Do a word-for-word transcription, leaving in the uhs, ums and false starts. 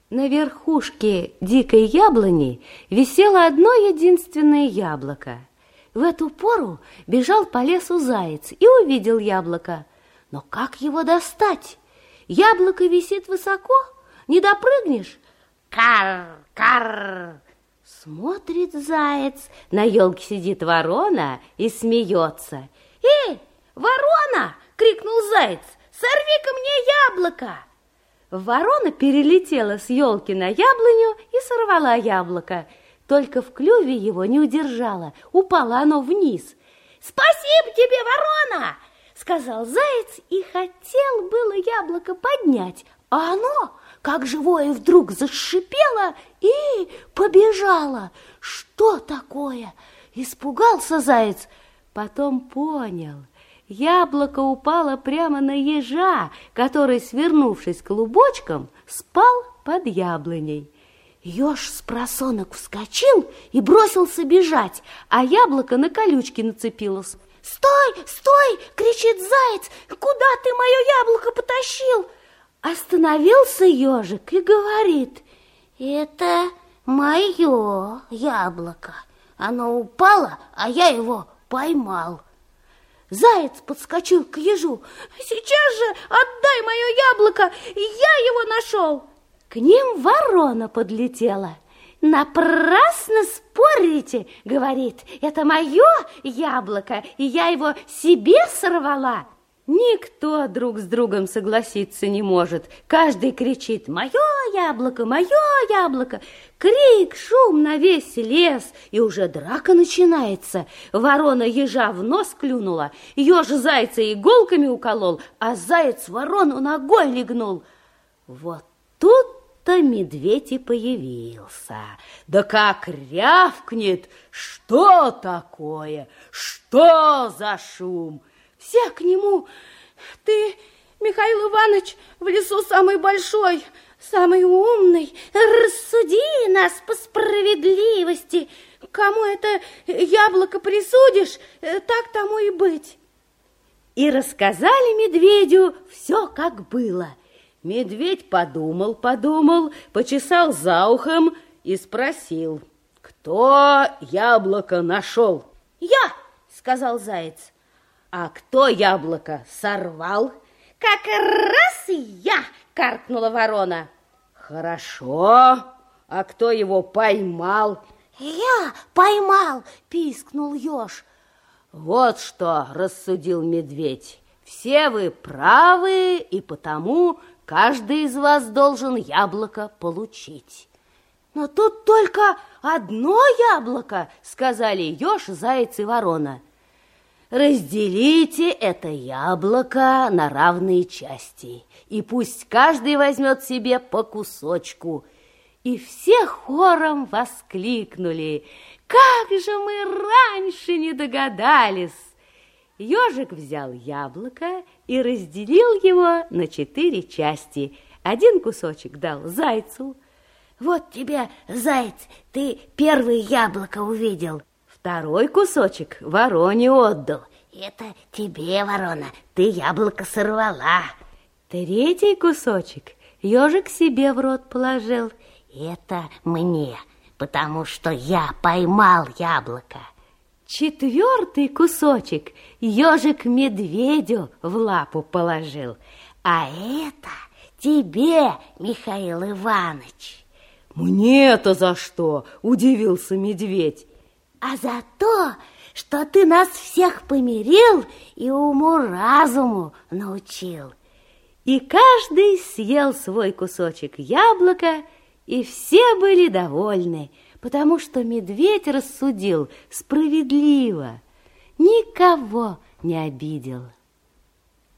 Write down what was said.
На верхушке дикой яблони висело одно единственное яблоко. В эту пору бежал по лесу заяц и увидел яблоко. Но как его достать? Яблоко висит высоко, не допрыгнешь. Кар, кар! Смотрит заяц, на елке сидит ворона и смеется. «Эй, ворона!» — крикнул заяц. «Сорви-ка мне яблоко!» Ворона перелетела с елки на яблоню и сорвала яблоко. Только в клюве его не удержала, упало оно вниз. «Спасибо тебе, ворона!» — сказал заяц и хотел было яблоко поднять, а оно, как живое, вдруг зашипело и побежало. Что такое? Испугался заяц, потом понял. Яблоко упало прямо на ежа, который, свернувшись клубочком, спал под яблоней. Еж с просонок вскочил и бросился бежать, а яблоко на колючки нацепилось. «Стой, стой!» — кричит заяц. «Куда ты мое яблоко потащил?» Остановился ежик и говорит: «Это мое яблоко. Оно упало, а я его поймал». Заяц подскочил к ежу. «Сейчас же отдай мое яблоко, я его нашел!» К ним ворона подлетела. «Напрасно спорите, — говорит, — это мое яблоко, и я его себе сорвала». Никто друг с другом согласиться не может. Каждый кричит: «Мое яблоко, мое яблоко!» Крик, шум на весь лес, и уже драка начинается. Ворона ежа в нос клюнула, еж зайца иголками уколол, а заяц ворону ногой легнул. Вот тут-то медведь и появился. Да как рявкнет: «Что такое? Что за шум?» Все к нему: «Ты, Михаил Иванович, в лесу самый большой, самый умный. Рассуди нас по справедливости. Кому это яблоко присудишь, так тому и быть». И рассказали медведю все, как было. Медведь подумал, подумал, почесал за ухом и спросил: «Кто яблоко нашел?» «Я», — сказал заяц. «А кто яблоко сорвал?» «Как раз и я!» — каркнула ворона. «Хорошо. А кто его поймал?» «Я поймал!» — пискнул еж. «Вот что, — рассудил медведь, — все вы правы, и потому каждый из вас должен яблоко получить». «Но тут только одно яблоко!» — сказали еж, заяц и ворона. «Разделите это яблоко на равные части, и пусть каждый возьмет себе по кусочку». И все хором воскликнули: «Как же мы раньше не догадались!» Ежик взял яблоко и разделил его на четыре части. Один кусочек дал зайцу. «Вот тебе, заяц, ты первое яблоко увидел». Второй кусочек вороне отдал. «Это тебе, ворона, ты яблоко сорвала». Третий кусочек ежик себе в рот положил. «Это мне, потому что я поймал яблоко». Четвертый кусочек ежик медведю в лапу положил. «А это тебе, Михаил Иванович». «Мне-то за что?» – удивился медведь. «А за то, что ты нас всех помирил и уму-разуму научил». И каждый съел свой кусочек яблока, и все были довольны, потому что медведь рассудил справедливо, никого не обидел.